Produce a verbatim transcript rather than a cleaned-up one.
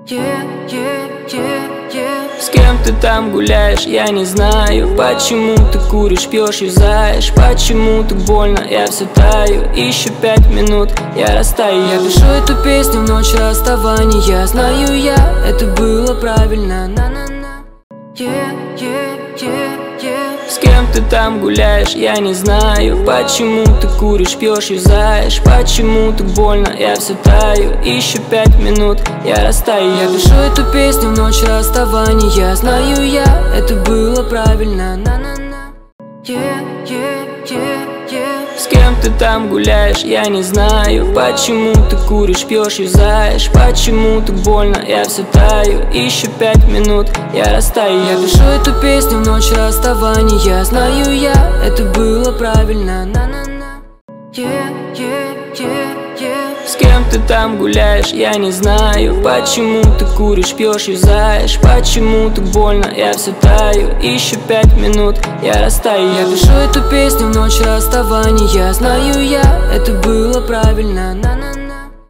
Yeah, yeah, yeah, yeah. С кем ты там гуляешь, я не знаю. Почему ты куришь, пьешь, юзаешь? Почему так больно, я все таю. Еще пять минут, я растаю. Я пишу эту песню в ночь расставания. Знаю я, это было правильно. На-на-на. Yeah, yeah, yeah, yeah. С кем ты там гуляешь, я не знаю. Почему ты куришь, пьешь, юзаешь? Почему так больно, я все таю. Еще пять минут, я растаю. Я пишу эту песню в ночь расставания. Знаю я, это было правильно. На-на-на. Yeah, yeah, yeah, yeah. С кем ты там гуляешь, я не знаю. Почему ты куришь, пьешь, юзаешь? Почему так больно, я все таю. Еще пять минут, я растаю. Я пишу эту песню в ночь расставания. Знаю я, это было правильно. На-на-на. Yeah, yeah, yeah, yeah. С кем ты там гуляешь, я не знаю. Почему ты куришь, пьешь, юзаешь? Почему так больно, я все таю. Еще пять минут, я растаю. Я пишу эту песню в ночь расставания. Знаю я, это было правильно. На-на.